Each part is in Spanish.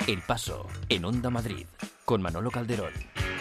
El Paso, en Onda Madrid, con Manolo Calderón.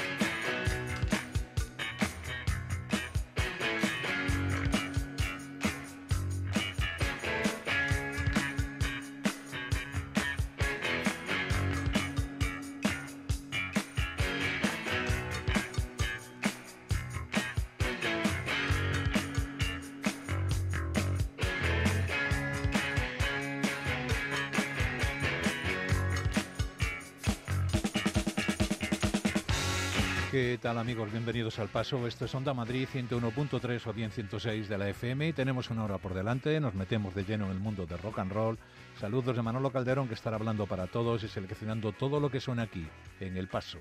¿Qué tal, amigos? Bienvenidos al Paso. Esto es Onda Madrid 101.3 o bien 106 de la FM y tenemos una hora por delante. Nos metemos de lleno en el mundo de rock and roll. Saludos de Manolo Calderón, que estará hablando para todos y seleccionando todo lo que suena aquí, en El Paso.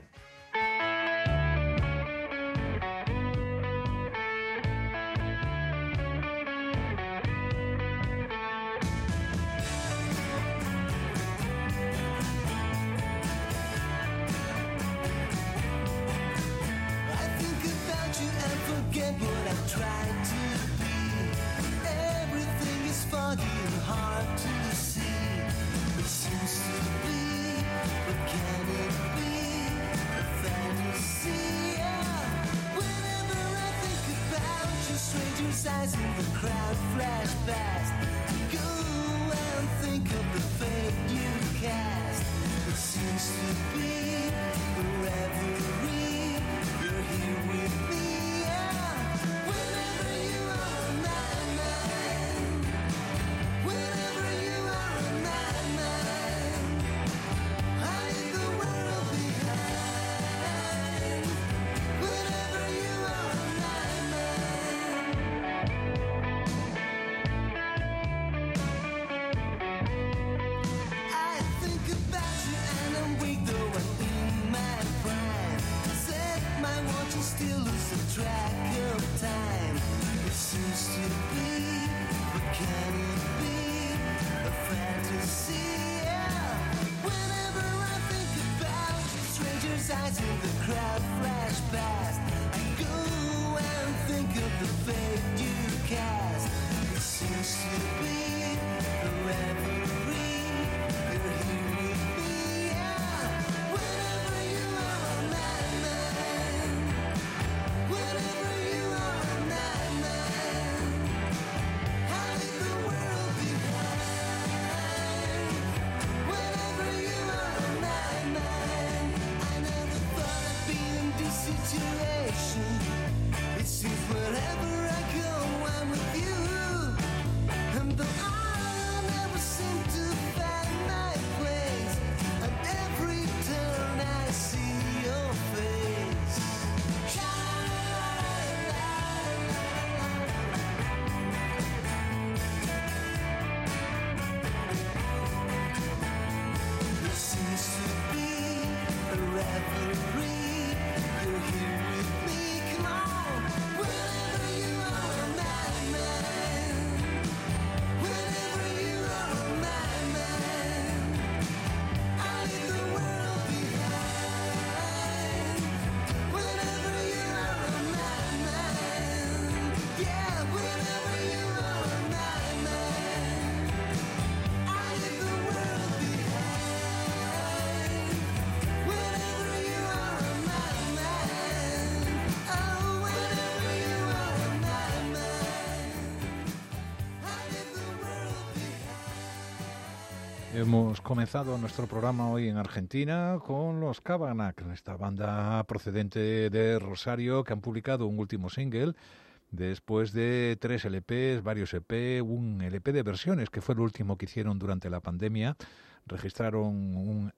Hemos comenzado nuestro programa hoy en Argentina con los Cabanak, esta banda procedente de Rosario que han publicado un último single después de 3 LPs, varios EP, un LP de versiones que fue el último que hicieron durante la pandemia. Registraron un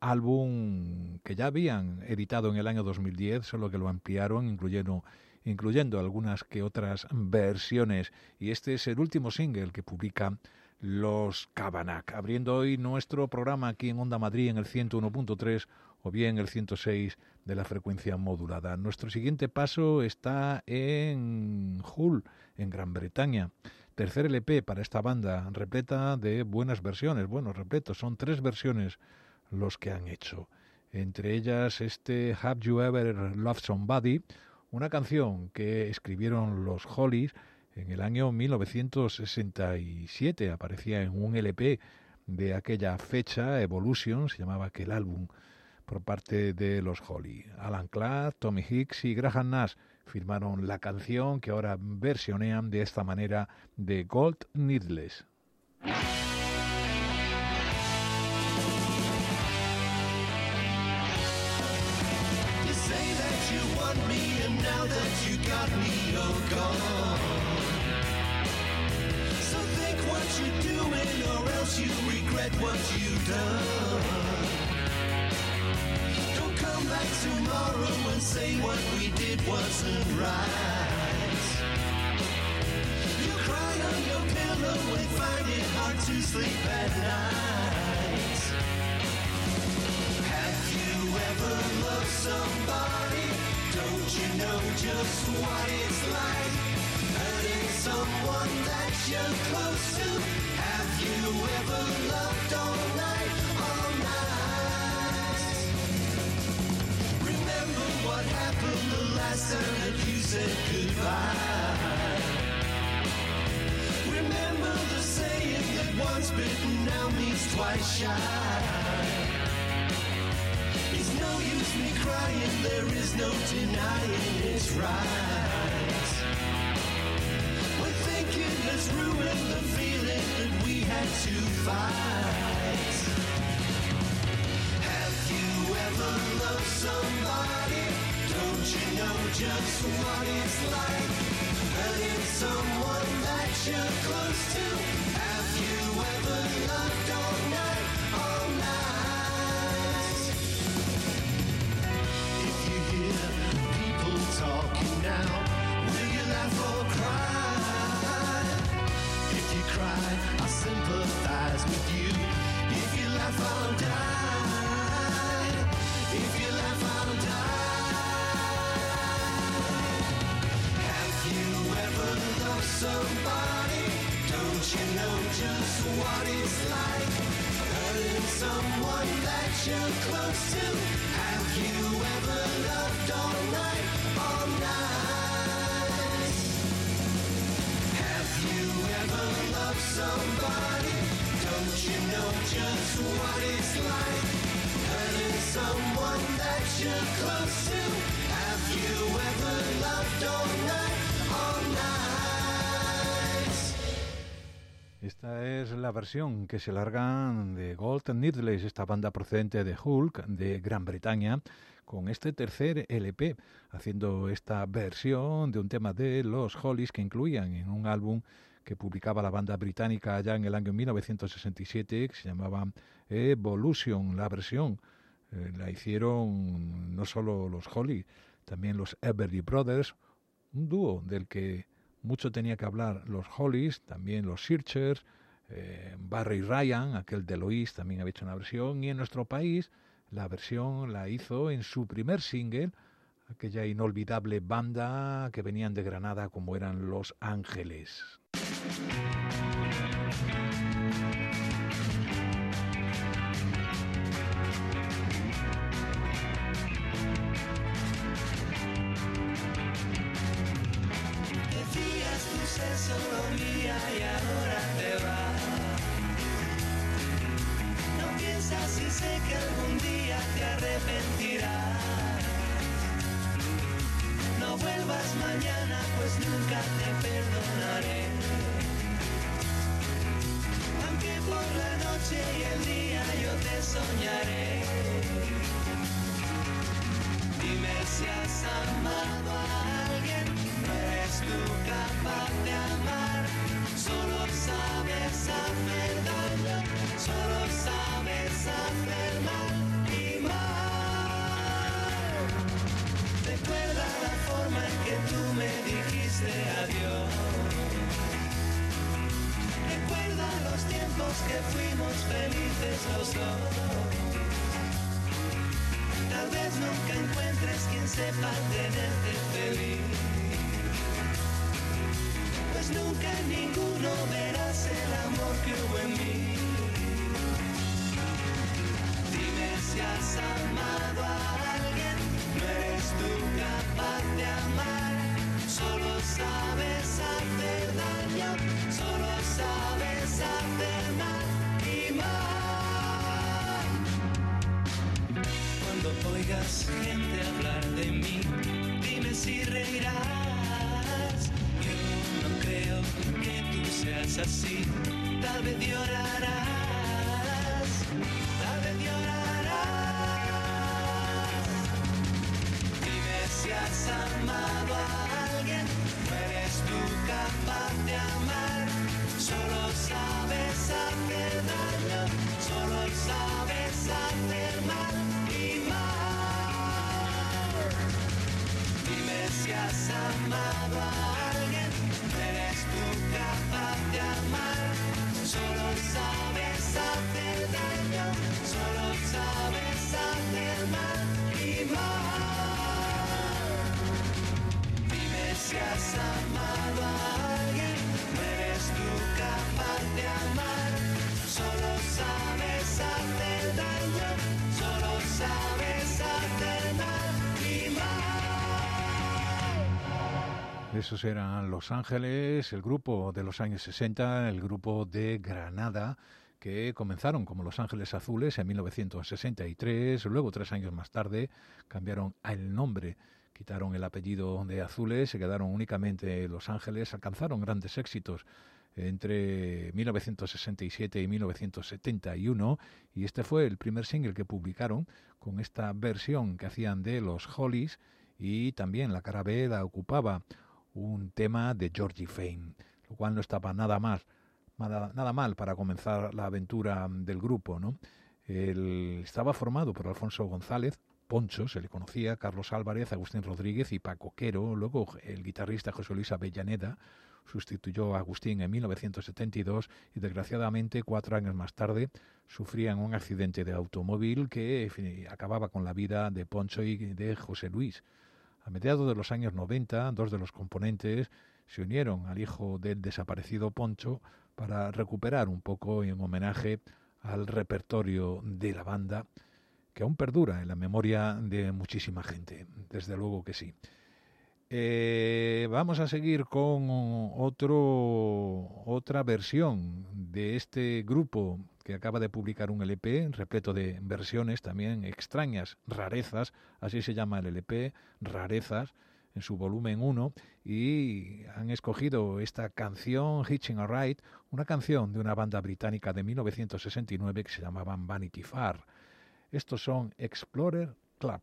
álbum que ya habían editado en el año 2010, solo que lo ampliaron, incluyendo algunas que otras versiones. Y este es el último single que publica los Cabanak, abriendo hoy nuestro programa aquí en Onda Madrid en el 101.3 o bien el 106 de la frecuencia modulada. Nuestro siguiente paso está en Hull, en Gran Bretaña. Tercer LP para esta banda, repleta de buenas versiones. Bueno, repleto, son 3 versiones los que han hecho. Entre ellas Have You Ever Loved Somebody, una canción que escribieron los Hollies en el año 1967, aparecía en un LP de aquella fecha, Evolution, se llamaba aquel álbum, por parte de los Holly. Alan Clark, Tommy Hicks y Graham Nash firmaron la canción que ahora versionean de esta manera de Gold Needles. Tomorrow and say what we did wasn't right. You cry on your pillow and find it hard to sleep at night. Have you ever loved somebody? Don't you know just what it's like? Hurting someone that you're close to. Have you ever loved all night, all night? Remember what happened the last time that you said goodbye. Remember the saying that once bitten now means twice shy. It's no use me crying, there is no denying it's right. When thinking has ruined the feeling that we had to fight. Have you ever loved somebody? Don't you know just what it's like? Hurting someone that you're close to. Have you ever loved all night, all night? If you hear people talking now, will you laugh or cry? If you cry, I'll sympathize with you. If you laugh, I'll die. If you laugh, I'll die. Have you ever loved somebody? Don't you know just what it's like? Hurting someone that you're close to. Have you ever loved all night, all night? Have you ever loved somebody? Don't you know just what it's like? Hurting someone that you're close to. Have you ever loved all night, all night? Esta es la versión que se largan de Gold Needles, esta banda procedente de Hulk, de Gran Bretaña, con este tercer LP, haciendo esta versión de un tema de los Hollies que incluían en un álbum que publicaba la banda británica allá en el año 1967, que se llamaba Evolution. La versión la hicieron no solo los Hollies, también los Everly Brothers, un dúo del que mucho tenía que hablar los Hollies, también los Searchers, Barry Ryan, aquel de Lois, también había hecho una versión, y en nuestro país la versión la hizo en su primer single, aquella inolvidable banda que venían de Granada como eran Los Ángeles. Solo mía y ahora te vas. No piensas y sé que algún día te arrepentirás. No vuelvas mañana, pues nunca te perdonaré. Aunque por la noche y el día yo te soñaré. Dime si has amado a alguien, no eres tú capaz de amar. Solo sabes hacer daño, solo sabes hacer mal y mal. Recuerda la forma en que tú me dijiste adiós. Recuerda los tiempos que fuimos felices los dos. Tal vez nunca encuentres quien sepa tenerte feliz, pues nunca en ninguno verás el amor que hubo en mí. Dime si has amado a alguien, no eres tú capaz de amar. Solo sabes hacer daño, solo sabes hacer mal y mal. es así, tal vez llorarás, tal vez llorarás. Dime si has amado a alguien, no eres tú capaz de amar. Solo sabes hacer daño, solo sabes hacer mal y mal. Dime si has amado a alguien, no eres tú capaz de amar. Solo sabes hacer daño, solo sabes hacer mal y mal. Dime si has amado a alguien, no eres tú capaz de amar. Solo sabes hacer daño, solo sabes hacer mal y mal. Esos eran Los Ángeles, el grupo de los años 60, el grupo de Granada, que comenzaron como Los Ángeles Azules en 1963, luego 3 años más tarde cambiaron el nombre, quitaron el apellido de Azules, se quedaron únicamente Los Ángeles, alcanzaron grandes éxitos entre 1967 y 1971 y este fue el primer single que publicaron con esta versión que hacían de los Hollies y también la cara B la ocupaba un tema de Georgie Fame, lo cual no estaba nada mal para comenzar la aventura del grupo, ¿no? Estaba formado por Alfonso González, Poncho, se le conocía, Carlos Álvarez, Agustín Rodríguez y Paco Quero. Luego el guitarrista José Luis Avellaneda sustituyó a Agustín en 1972 y desgraciadamente 4 años más tarde sufrían un accidente de automóvil que acababa con la vida de Poncho y de José Luis. A mediados de los años 90, 2 de los componentes se unieron al hijo del desaparecido Poncho para recuperar un poco en homenaje al repertorio de la banda, que aún perdura en la memoria de muchísima gente, desde luego que sí. Vamos a seguir con otra versión de este grupo que acaba de publicar un LP repleto de versiones también extrañas, rarezas, así se llama el LP, Rarezas, en su volumen 1, y han escogido esta canción, Hitching a Ride, una canción de una banda británica de 1969 que se llamaban Vanity Fair. Estos son Explorer Club.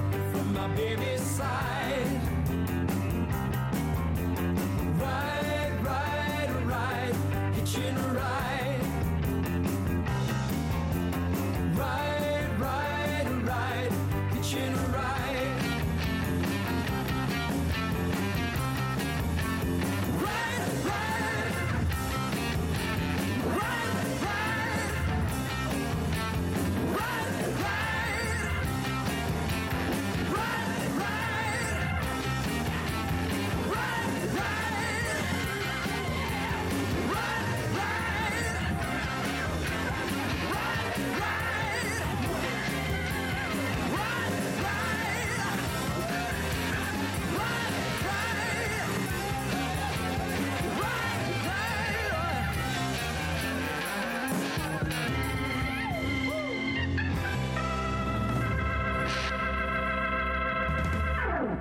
Baby side, ride,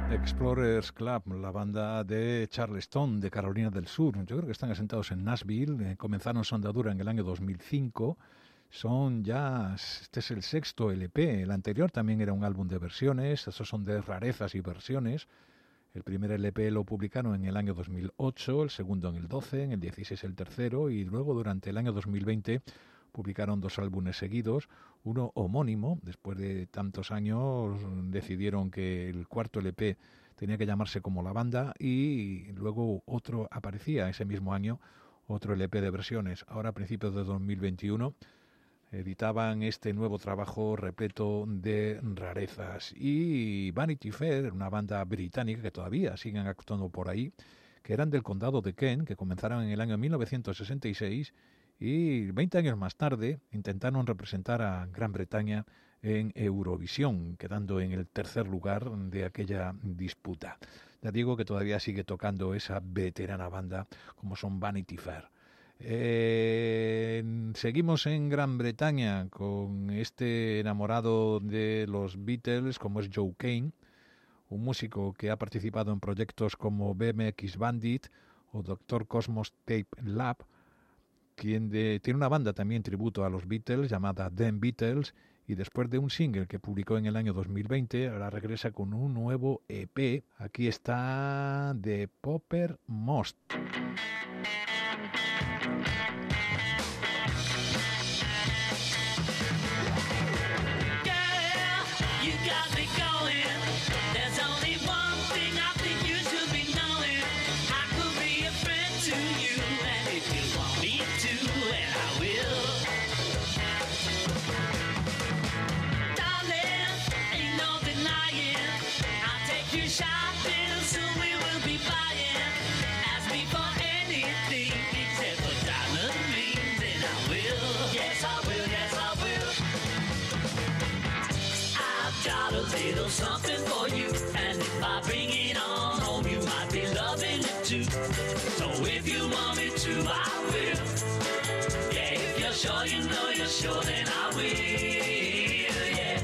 Explorers Club, la banda de Charleston, de Carolina del Sur. Yo creo que están asentados en Nashville. Comenzaron su andadura en el año 2005. Este es el sexto LP. El anterior también era un álbum de versiones. Esos son de rarezas y versiones. El primer LP lo publicaron en el año 2008, el segundo en el 12, en el 16 el tercero, y luego durante el año 2020 publicaron 2 álbumes seguidos, uno homónimo. Después de tantos años decidieron que el cuarto LP tenía que llamarse como la banda, y luego otro aparecía ese mismo año, otro LP de versiones. Ahora a principios de 2021 editaban este nuevo trabajo repleto de rarezas. Y Vanity Fair, una banda británica que todavía siguen actuando por ahí, que eran del condado de Kent, que comenzaron en el año 1966, y 20 años más tarde intentaron representar a Gran Bretaña en Eurovisión, quedando en el tercer lugar de aquella disputa. Ya digo que todavía sigue tocando esa veterana banda como son Vanity Fair. Seguimos en Gran Bretaña con este enamorado de los Beatles como es Joe Kane, un músico que ha participado en proyectos como BMX Bandit o Dr. Cosmos Tape Lab, quien tiene una banda también tributo a los Beatles llamada Them Beatles, y después de un single que publicó en el año 2020, ahora regresa con un nuevo EP. Aquí está The Popper Most. Something for you, and if I bring it on home, you might be loving it too. So if you want me to, I will. Yeah, if you're sure, you know you're sure, then I will. Yeah.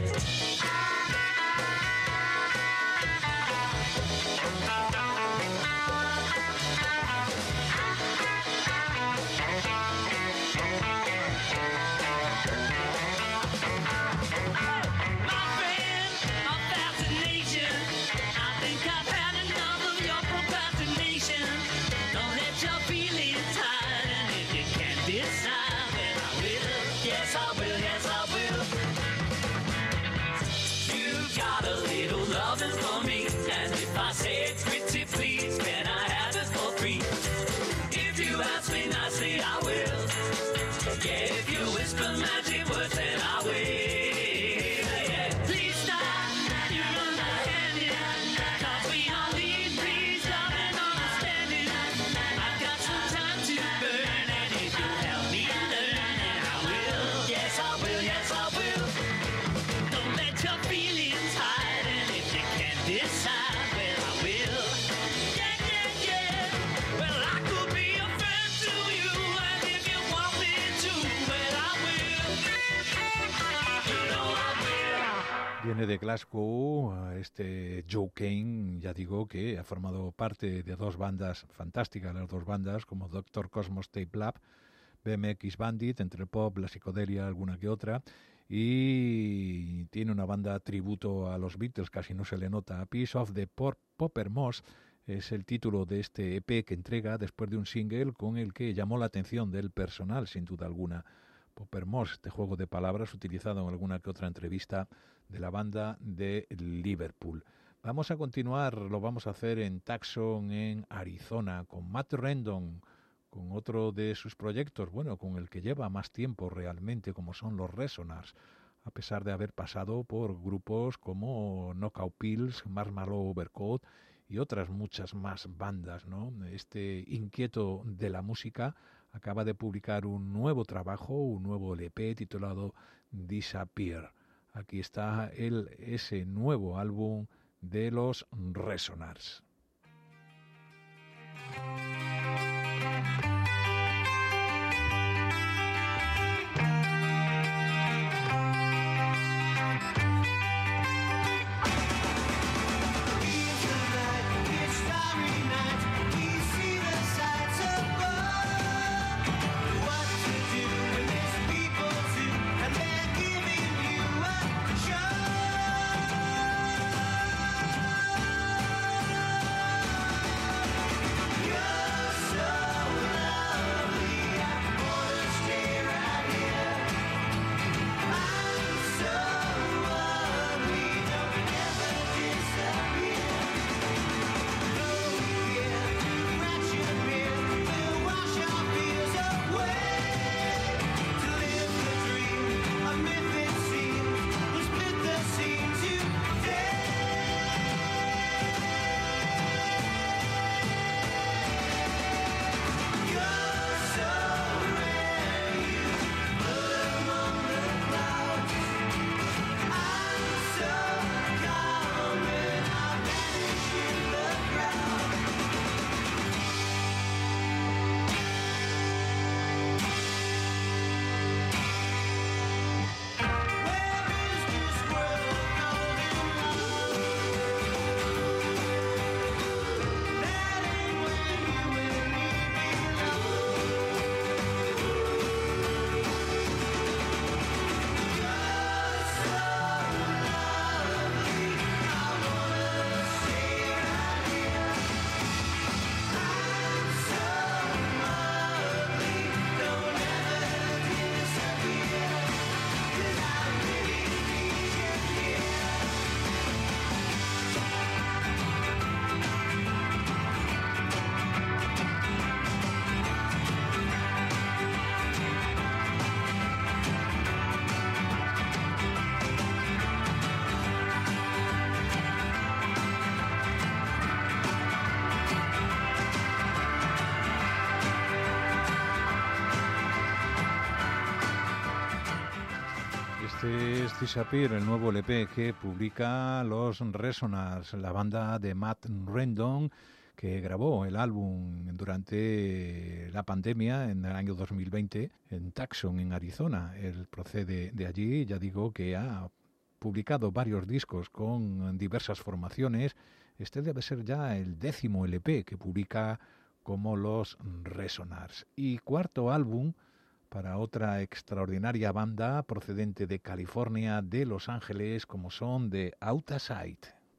Viene de Glasgow, este Joe Kane, ya digo que ha formado parte de 2 bandas fantásticas, las 2 bandas, como Dr. Cosmos Tape Lab, BMX Bandit, entre el pop, la psicodelia, alguna que otra, y tiene una banda tributo a los Beatles, casi no se le nota. A Piece of the Popper Moss es el título de este EP que entrega después de un single con el que llamó la atención del personal, sin duda alguna. Popper Moss, este juego de palabras utilizado en alguna que otra entrevista de la banda de Liverpool. Vamos a continuar, lo vamos a hacer en Tucson, en Arizona, con Matt Rendon, con otro de sus proyectos, bueno, con el que lleva más tiempo realmente, como son los Resonars, a pesar de haber pasado por grupos como Knockout Pills, Marshmallow Overcoat y otras muchas más bandas, ¿no? Este inquieto de la música acaba de publicar un nuevo trabajo, un nuevo LP titulado Disappear. Aquí está ese nuevo álbum de los Resonars. Leave Este es Disappear, el nuevo LP que publica los Resonance, la banda de Matt Rendon, que grabó el álbum durante la pandemia en el año 2020 en Tucson, en Arizona. Él procede de allí, ya digo que ha publicado varios discos con diversas formaciones. Este debe ser ya el 10º LP que publica como los Resonance. Y cuarto álbum para otra extraordinaria banda procedente de California, de Los Ángeles, como son The Outside.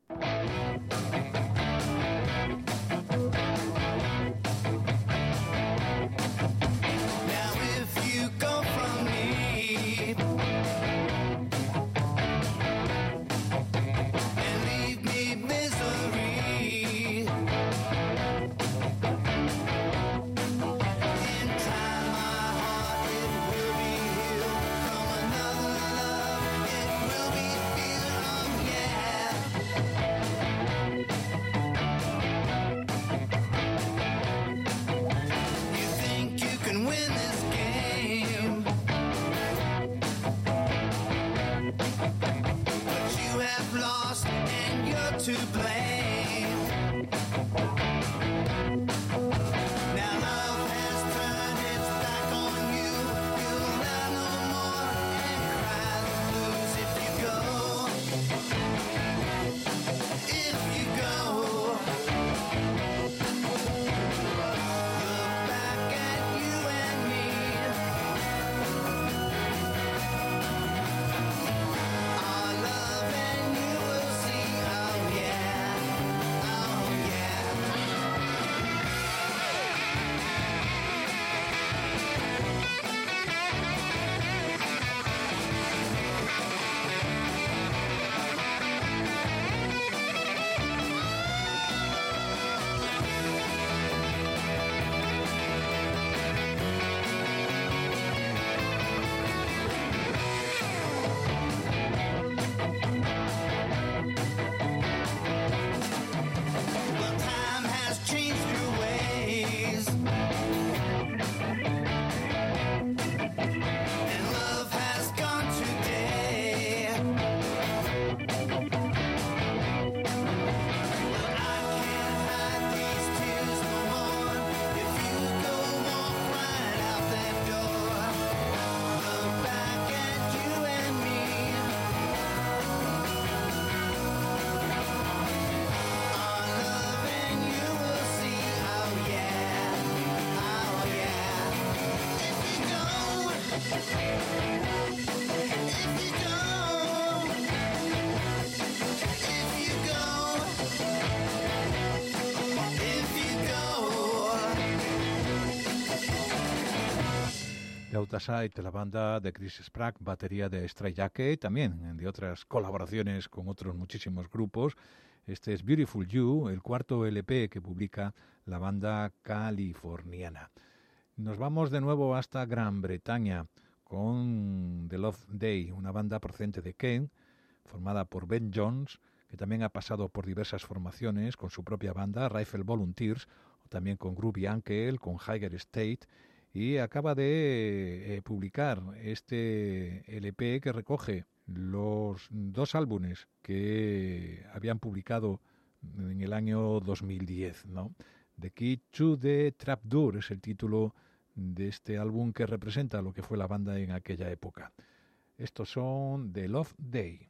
To blame. Now love has turned its back on you. You'll have no more and cry the blues if you go. If you go, look back at you and me. Our love and you will see. Outside, la banda de Chris Sprague, batería de Stray Jacket, también de otras colaboraciones con otros muchísimos grupos. Este es Beautiful You, el cuarto LP que publica la banda californiana. Nos vamos de nuevo hasta Gran Bretaña con The Love Day, una banda procedente de Kent, formada por Ben Jones, que también ha pasado por diversas formaciones con su propia banda, Rifle Volunteers, o también con Groovy Uncle, con Higher State, y acaba de publicar este LP que recoge los dos álbumes que habían publicado en el año 2010, ¿no? The Key to the Trapdoor es el título de este álbum que representa lo que fue la banda en aquella época. Estos son The Love Day.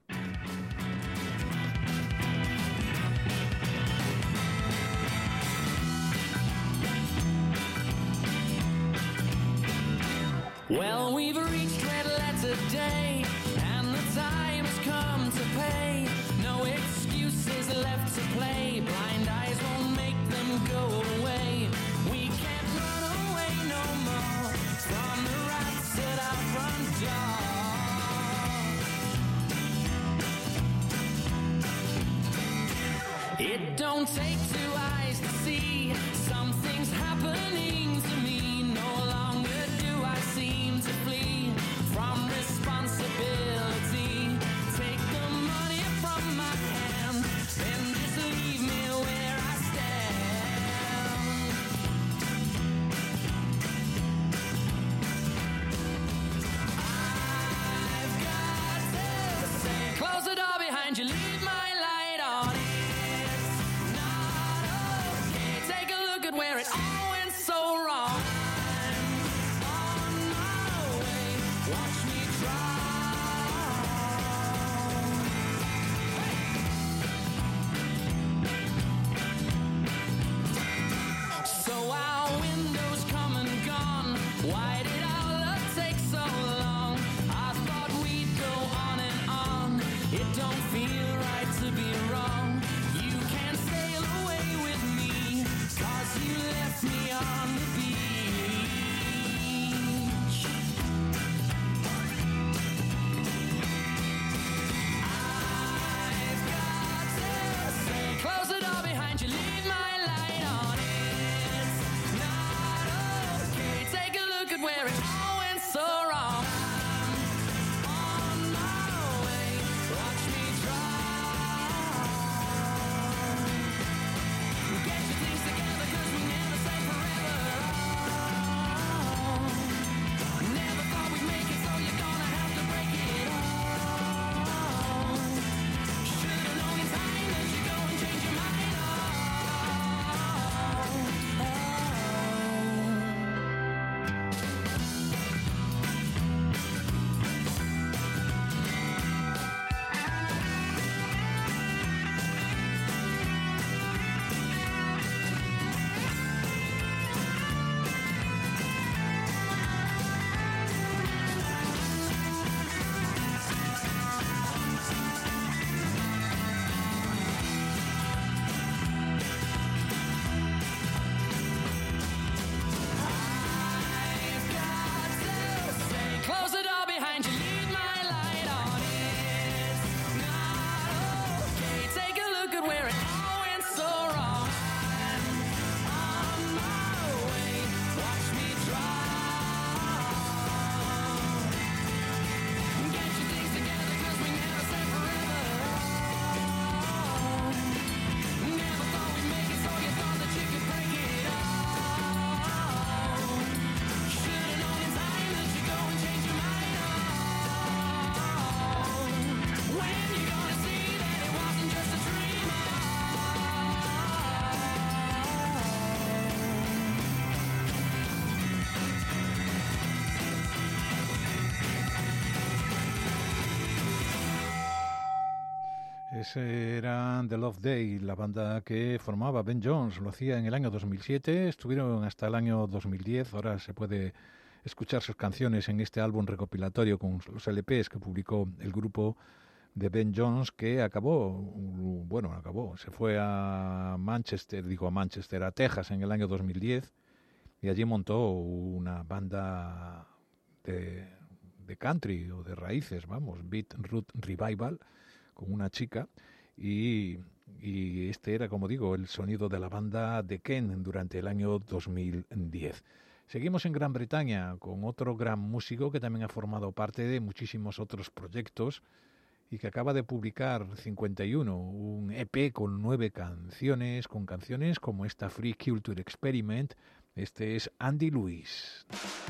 Well, we've reached red letter day, and the time has come to pay. No excuses left to play. Blind eyes won't make them go away. We can't run away no more from the rats at our front door. It don't take two eyes to see something's happening to me. No longer do I seem to flee from responsibility. Take the money from my hand, then just leave me where I stand. I've got it all went so wrong. I'm on my way, watch me drown. So our windows come and gone. Why did our love take so long? I thought we'd go on and on. It don't feel right to be wrong. You can't sail away with me, 'cause you left me on the beach. I've got to say, close the door behind you, leave my light on. It's not okay. Take a look at where it all went so wrong. I'm on my way, watch me drown. Get your things together, 'cause we never say forever. Never thought we'd make it, so you're gonna have to break it off. Should've known in time that you'd go and change your mind. I've got to say, close the door behind you, leave my light on. It's not okay. Take a look at where it all went so wrong. I'm on my way, watch me drown. Get your things together, 'cause we never say forever. Never thought we'd make it, so you thought that you could break it off. Should've known in time that you'd go and change your mind. When you gonna see that it wasn't just a dream? Ese era The Love Day, la banda que formaba Ben Jones. Lo hacía en el año 2007, estuvieron hasta el año 2010. Ahora se puede escuchar sus canciones en este álbum recopilatorio con los LPs que publicó el grupo de Ben Jones, que acabó, se fue a Texas en el año 2010, y allí montó una banda de country o de raíces, Beat Root Revival, con una chica, y este era, como digo, el sonido de la banda de Ken durante el año 2010. Seguimos en Gran Bretaña con otro gran músico que también ha formado parte de muchísimos otros proyectos y que acaba de publicar 51, un EP con 9 canciones, con canciones como esta Free Culture Experiment. Este es Andy Lewis.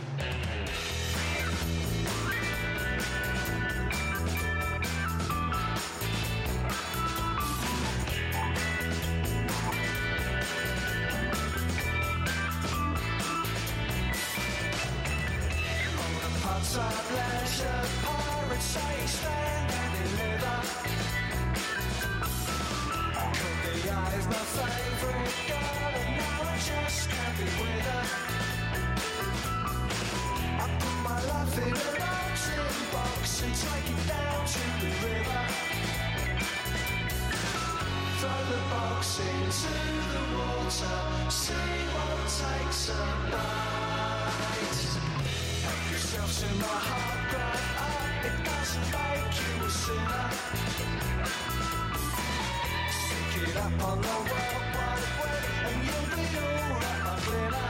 Outside leisure, pirates say stand in leather. Could the eyes my favourite girl, and now I just can't be with her. I put my life in an ocean box and take it down to the river. Throw the box into the water, see what takes a bite. Yourself to my heart, but it doesn't make you a sinner. Stick it up on the World Wide Web and you'll be alright, my glitter.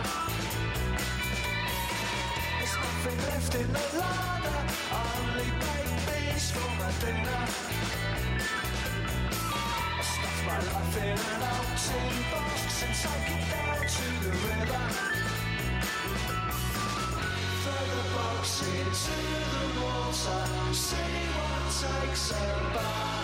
There's nothing left in the larder, only baked beans for my dinner. I stuff my life in an old tin box and take it down to the river. Throw the box into the water, see what takes a bite.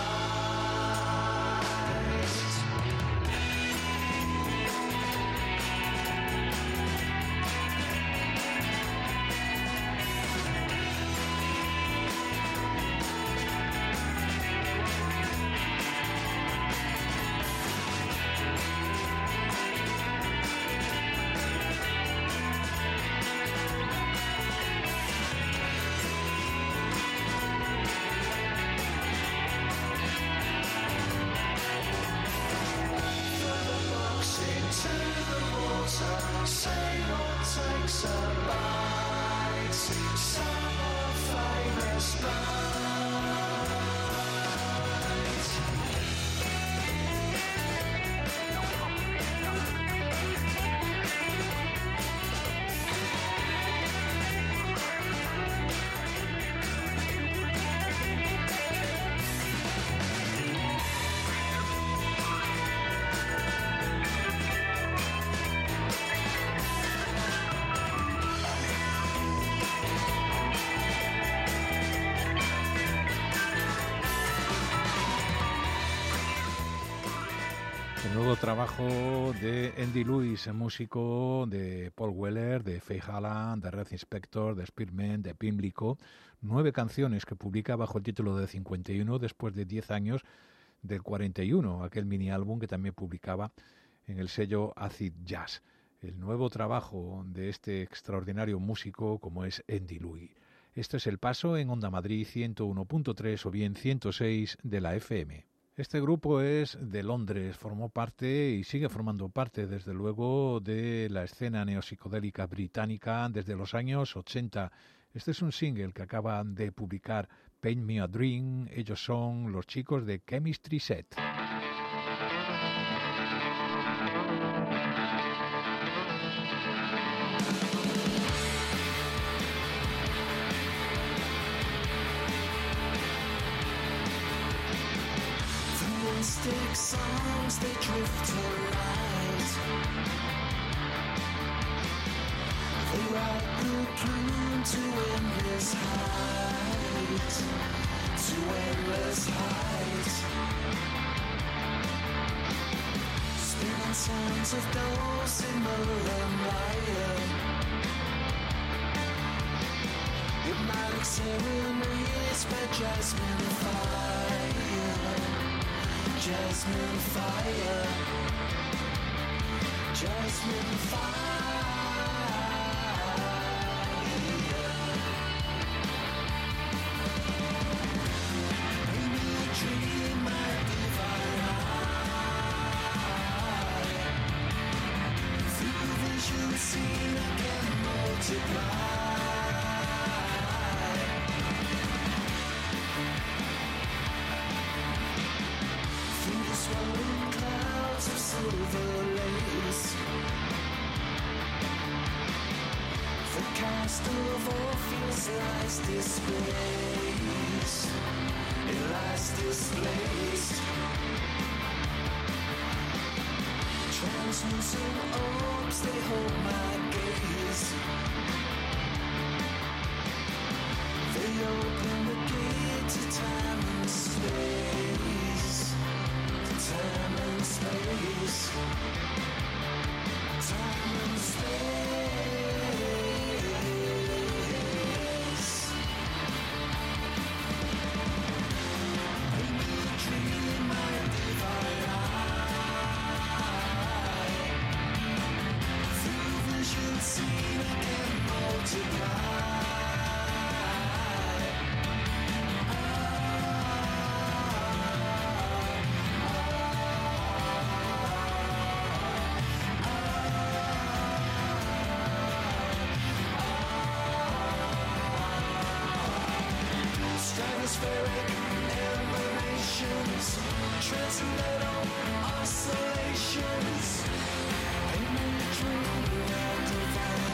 table takes a bite. Some more famous bite. El nuevo trabajo de Andy Lewis, músico de Paul Weller, de Faye Halland, de Red Inspector, de Spearman, de Pimlico. 9 canciones que publica bajo el título de 51 después de 10 años del 41, aquel mini álbum que también publicaba en el sello Acid Jazz. El nuevo trabajo de este extraordinario músico como es Andy Lewis. Este es El Paso en Onda Madrid 101.3 o bien 106 de la FM. Este grupo es de Londres, formó parte y sigue formando parte, desde luego, de la escena neopsicodélica británica desde los años 80. Este es un single que acaban de publicar, Paint Me a Dream. Ellos son los chicos de Chemistry Set. Mystic songs, they drift to light. They ride the plume to endless height, to endless height. Spinning sounds of dulcimer and lyre, hypnotic serenades by jasmine fire. Jasmine fire, jasmine fire. Paint me a dream, my divine eye. Through vision seen again multiply. Swirling clouds of silver lace, the cast of Orpheus lies displaced. It lies displaced. Translucent orbs, they hold my gaze. They open the gate to time and space. Time and space, time and space. Paint me a dream, my divine eye. Through vision seen again multiply. Stratospheric emanations, transcendental oscillations. Paint me a dream, my divine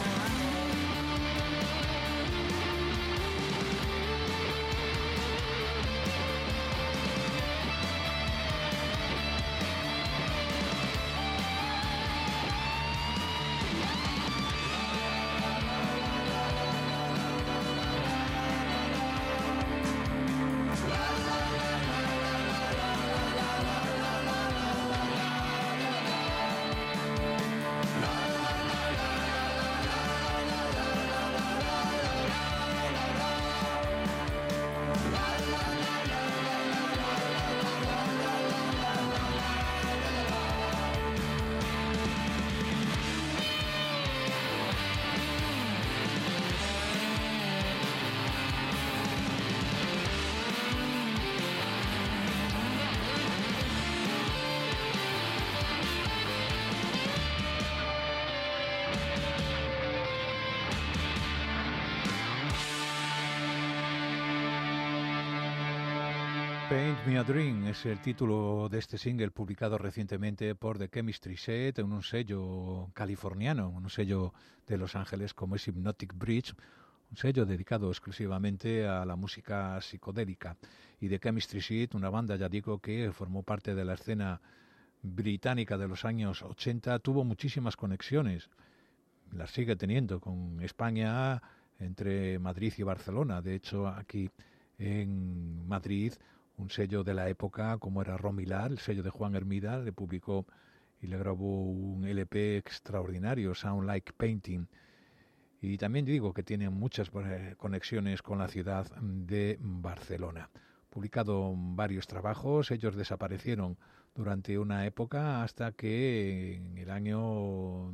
Paint Me a Dream es el título de este single publicado recientemente por The Chemistry Set en un sello californiano, un sello de Los Ángeles como es Hypnotic Bridge, un sello dedicado exclusivamente a la música psicodélica. Y The Chemistry Set, una banda, ya digo, que formó parte de la escena británica de los años 80, tuvo muchísimas conexiones, las sigue teniendo con España, entre Madrid y Barcelona. De hecho, aquí en Madrid, un sello de la época, como era Romilar, el sello de Juan Hermida, le publicó y le grabó un LP extraordinario, Sound Like Painting. Y también digo que tiene muchas conexiones con la ciudad de Barcelona. Publicado varios trabajos, ellos desaparecieron durante una época hasta que en el año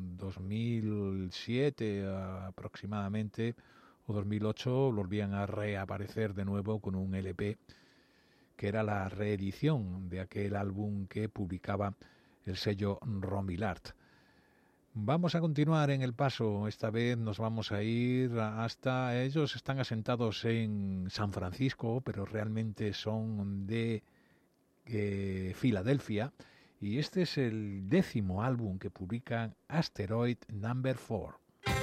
2007 aproximadamente o 2008 volvían a reaparecer de nuevo con un LP que era la reedición de aquel álbum que publicaba el sello Romilart. Vamos a continuar en el paso. Esta vez nos vamos a ir hasta... Ellos están asentados en San Francisco, pero realmente son de Filadelfia. Y este es el 10º álbum que publican, Asteroid Number 4.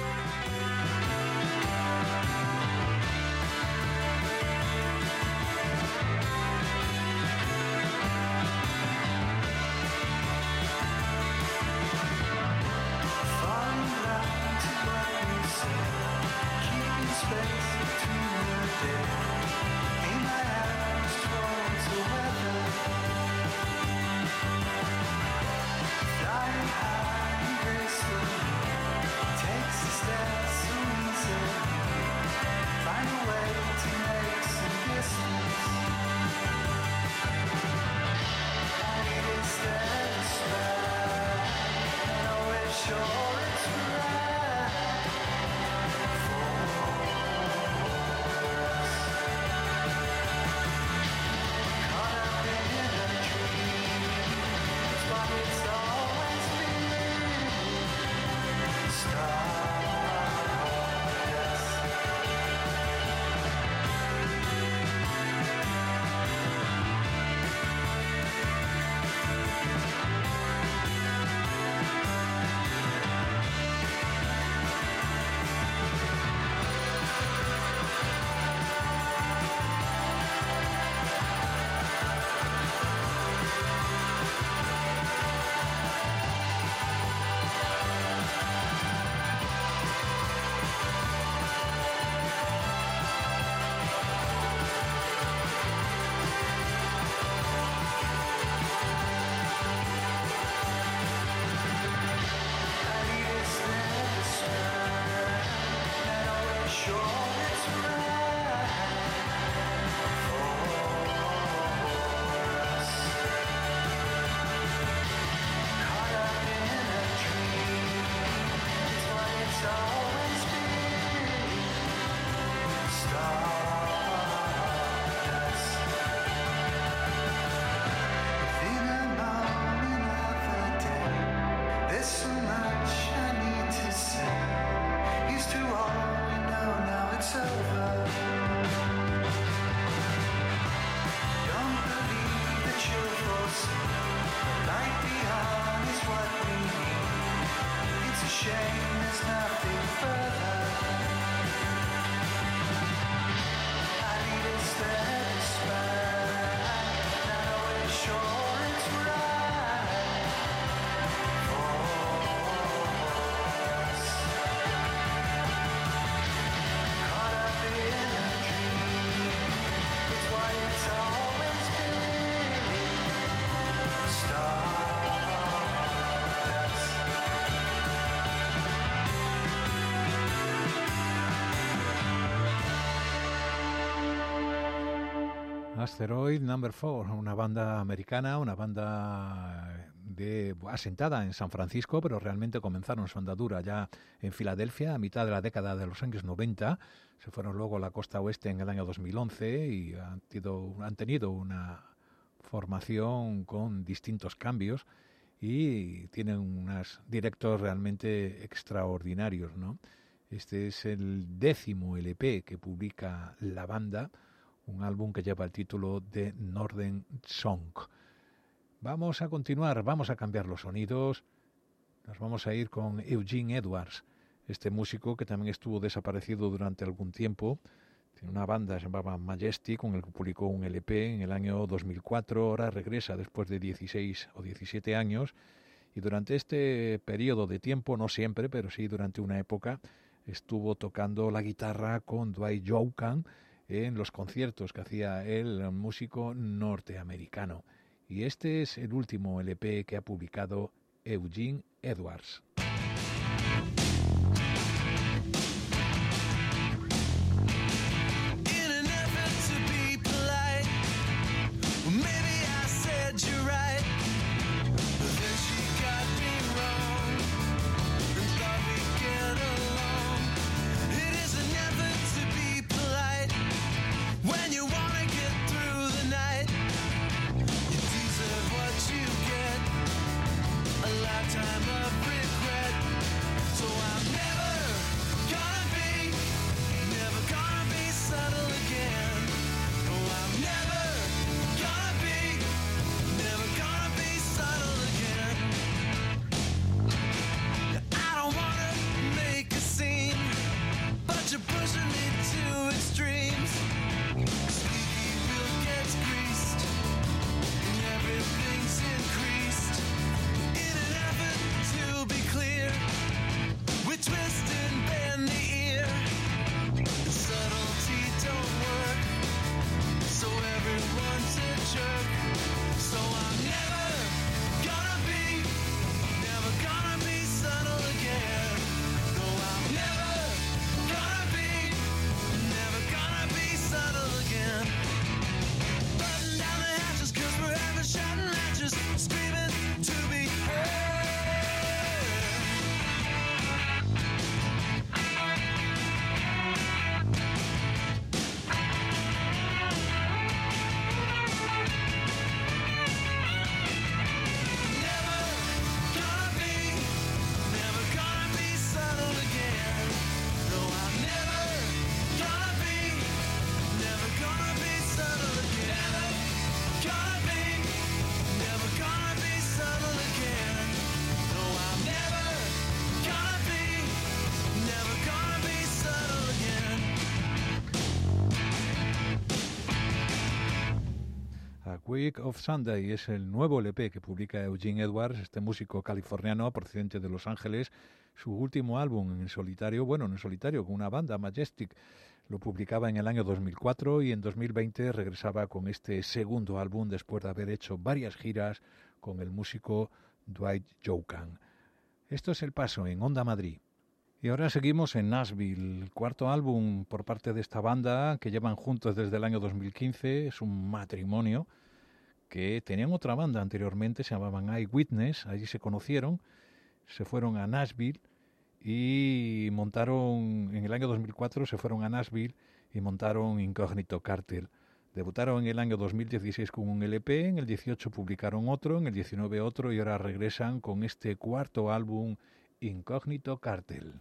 Asteroid Number 4, una banda americana, una banda asentada en San Francisco, pero realmente comenzaron su andadura ya en Filadelfia a mitad de la década de los años 90. Se fueron luego a la costa oeste en el año 2011 y han tenido una formación con distintos cambios y tienen unos directos realmente extraordinarios, ¿no? Este es el 10º LP que publica la banda, un álbum que lleva el título de Northern Song. Vamos a continuar, vamos a cambiar los sonidos, nos vamos a ir con Eugene Edwards, este músico que también estuvo desaparecido durante algún tiempo. Tiene una banda que se llamaba Majestic, con el que publicó un LP en el año 2004, ahora regresa después de 16 o 17 años, y durante este periodo de tiempo, no siempre, pero sí durante una época, estuvo tocando la guitarra con Dwight Yoakam en los conciertos que hacía el músico norteamericano. Y este es el último LP que ha publicado Eugene Edwards. Week of Sunday es el nuevo LP que publica Eugene Edwards, este músico californiano procedente de Los Ángeles. Su último álbum en solitario, con una banda, Majestic, lo publicaba en el año 2004 y en 2020 regresaba con este segundo álbum después de haber hecho varias giras con el músico Dwight Yoakam. Esto es El Paso en Onda Madrid. Y ahora seguimos en Nashville, el cuarto álbum por parte de esta banda que llevan juntos desde el año 2015, es un matrimonio que tenían otra banda anteriormente, se llamaban Eyewitness, allí se conocieron, se fueron a Nashville y montaron, en el año 2004 se fueron a Nashville y montaron Incognito Cartel. Debutaron en el año 2016 con un LP, en el 18 publicaron otro, en el 19 otro y ahora regresan con este cuarto álbum, Incognito Cartel.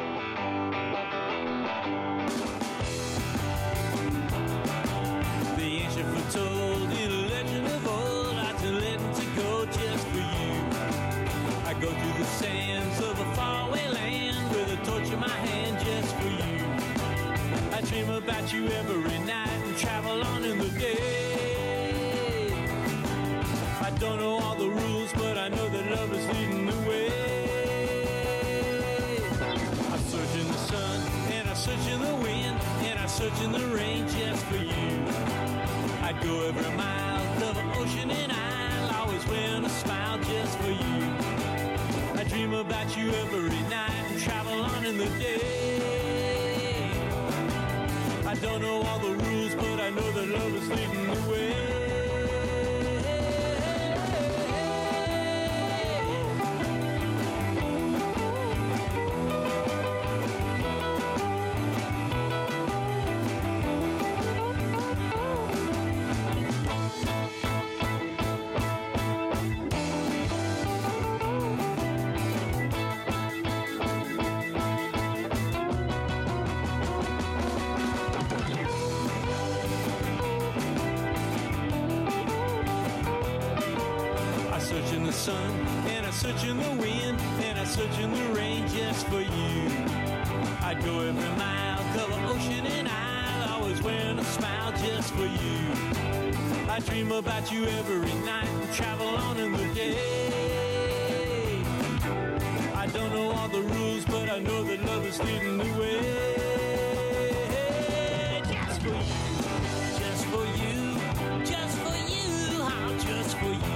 Go through the sands of a faraway land with a torch in my hand just for you. I dream about you every night and travel on in the day. I don't know all the rules, but I know that love is leading the way. I search in the sun and I search in the wind and I search in the rain just for you. I'd go every mile, cover ocean and I'll always wear a smile just for you. I dream about you every night and travel on in the day. I don't know all the rules, but I know that love is leading the way. the sun, and I search in the wind, and I search in the rain just for you. I'd go every mile, cover ocean and isle, always wearing a smile just for you. I dream about you every night, travel on in the day. I don't know all the rules, but I know that love is leading the way. Just for you, just for you, just for you, how just for you.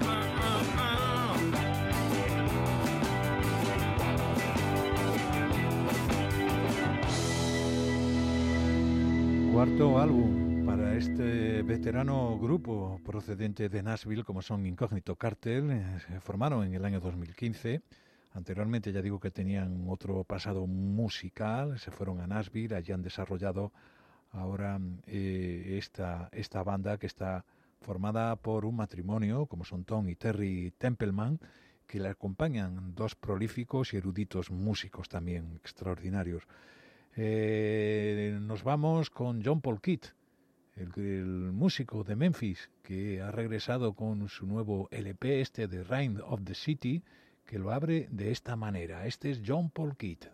Cuarto álbum para este veterano grupo procedente de Nashville, como son Incógnito Cartel. Se formaron en el año 2015. Anteriormente ya digo que tenían otro pasado musical, se fueron a Nashville, allí han desarrollado ahora esta banda que está formada por un matrimonio, como son Tom y Terry Templeman, que le acompañan dos prolíficos y eruditos músicos también extraordinarios. Nos vamos con John Paul Kidd, el músico de Memphis, que ha regresado con su nuevo LP, The Reign of the City, que lo abre de esta manera. Este es John Paul Kidd.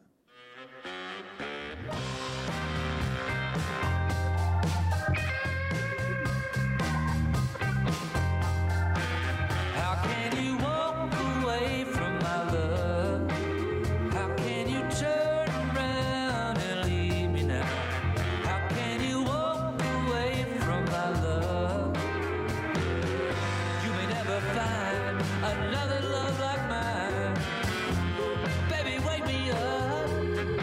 Another love like mine. Baby, wake me up.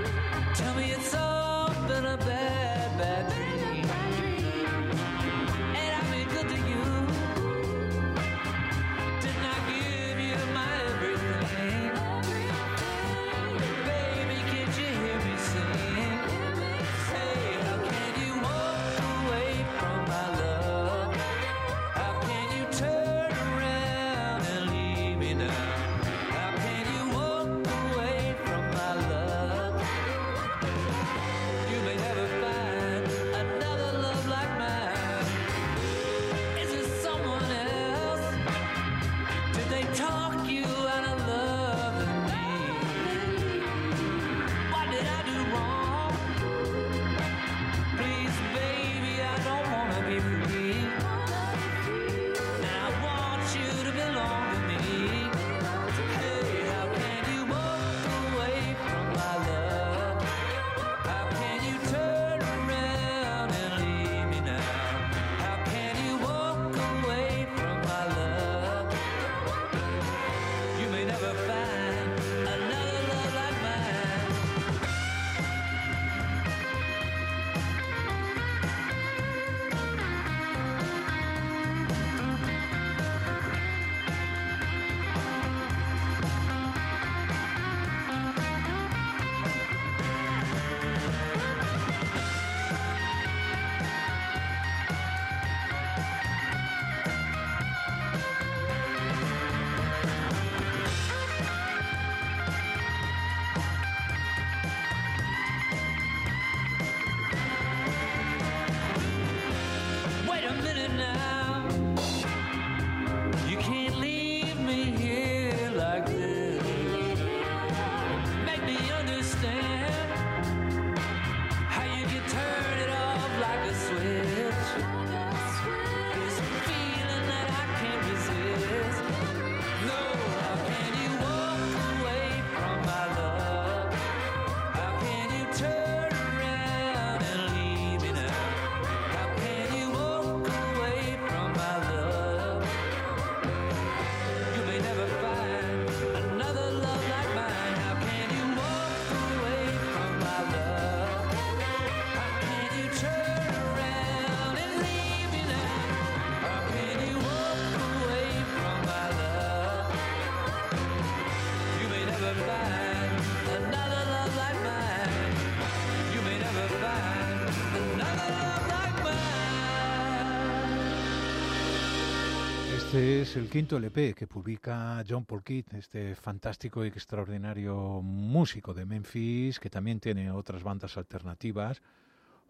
Este es el quinto LP que publica John Paul Kidd, este fantástico y extraordinario músico de Memphis, que también tiene otras bandas alternativas,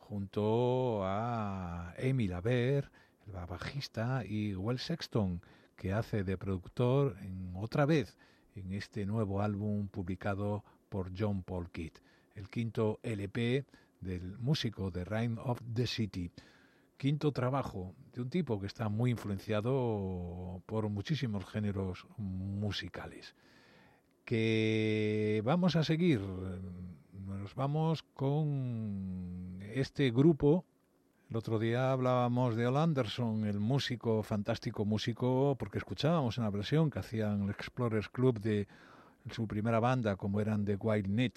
junto a Amy LaBerre, el bajista, y Will Sexton, que hace de productor otra vez en este nuevo álbum publicado por John Paul Kidd, el quinto LP del músico de Rhyme of the City. Quinto trabajo de un tipo que está muy influenciado por muchísimos géneros musicales. Que vamos a seguir, nos vamos con este grupo. El otro día hablábamos de Al Anderson, el músico, fantástico músico, porque escuchábamos una versión que hacían el Explorers Club de su primera banda, como eran The Wild Knit.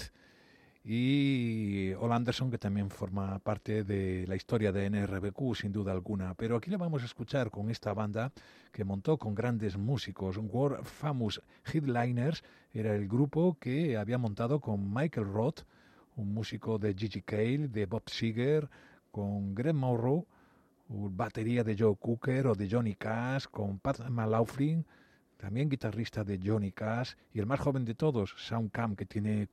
Y Al Anderson, que también forma parte de la historia de NRBQ, sin duda alguna. Pero aquí le vamos a escuchar con esta banda que montó con grandes músicos. World Famous Headliners era el grupo que había montado con Michael Roth, un músico de Gigi Cale, de Bob Seger, con Greg Morrow, batería de Joe Cooker o de Johnny Cash, con Pat McLaughlin, también guitarrista de Johnny Cash, y el más joven de todos, Shawn Camp, que tiene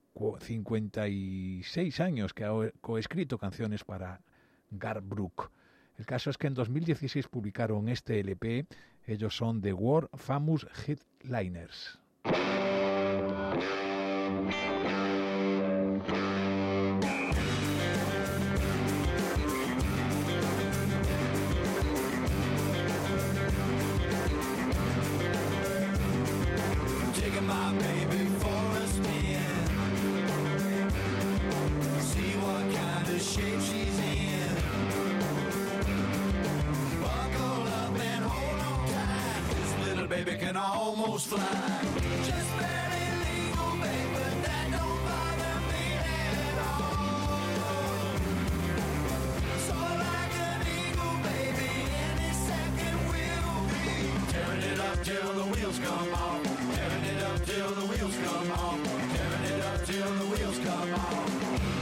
56 años, que ha coescrito canciones para Garth Brooks. El caso es que en 2016 publicaron este LP. Ellos son The World Famous Headliners. My baby for a spin. See what kind of shape she's in. Buckle up and hold on tight. This little baby can almost fly. Just barely legal, baby, but that don't bother me at all. So like an eagle, baby, any second we'll be tearing it up till the wheels come off. Till the wheels come off, tearing it up till the wheels come off.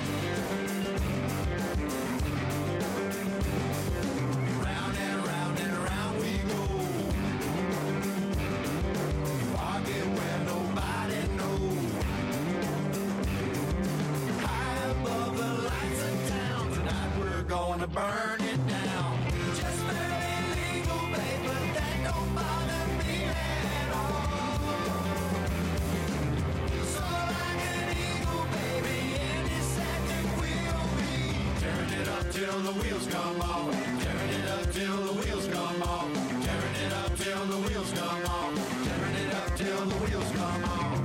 Round and round we go. Pocket where nobody knows. High above the lights of town, tonight we're gonna burn it down. Just barely legal, babe, but that don't bother me at all. Till the wheels come off, tearing it up till the wheels come off, tearing it up till the wheels come off, tearing it up till the wheels come off.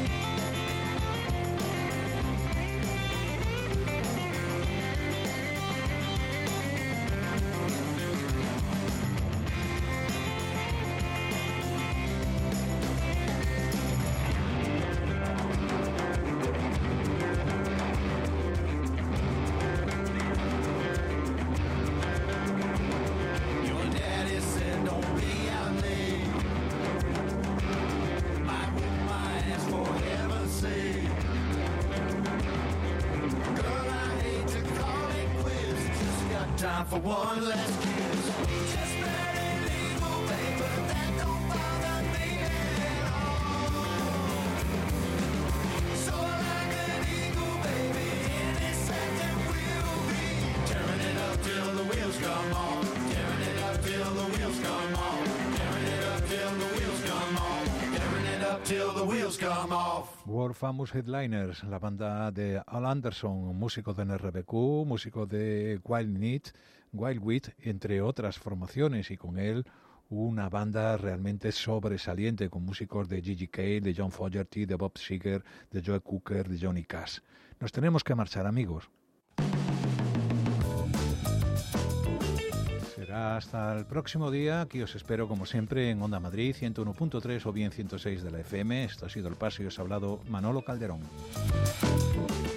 Time for one last kiss. Just barely legal, baby, but that don't bother me at all. So like an eagle, baby, any second we'll be tearing it up till the wheels come off, tearing it up till the wheels come off, tearing it up till the wheels come off, tearing it up till the wheels come off. World Famous Headliners, la banda de Al Anderson, músico de NRBQ, músico de Wild Wheat, entre otras formaciones, y con él una banda realmente sobresaliente, con músicos de Gigi Cale, de John Fogerty, de Bob Seger, de Joe Cooker, de Johnny Cash. Nos tenemos que marchar, amigos. Será hasta el próximo día. Aquí os espero, como siempre, en Onda Madrid 101.3 o bien 106 de la FM. Esto ha sido El Paso y os ha hablado Manolo Calderón.